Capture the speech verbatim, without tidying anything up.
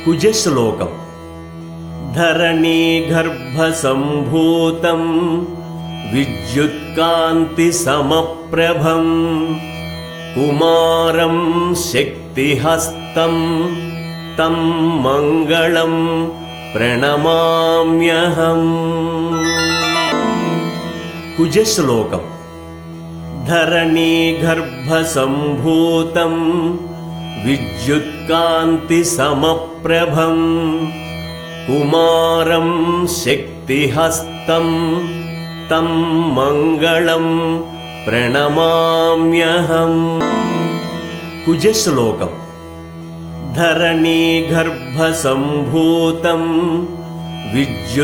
कुजश्लोकम्। धरणीगर्भसम्भूतं विद्युत्कान्तिसमप्रभं कुमारं शक्तिहस्तं तं मङ्गलं प्रणमाम्यहम्। कुजश्लोकम्। धरणीगर्भसम्भूतं विद्युत्कान्तिसमप्रभं कुमारं शक्तिहस्तं तं मङ्गलं प्रणमाम्यहम्। कुजश्लोकम्। धरणीगर्भसम्भूतं विद्युत्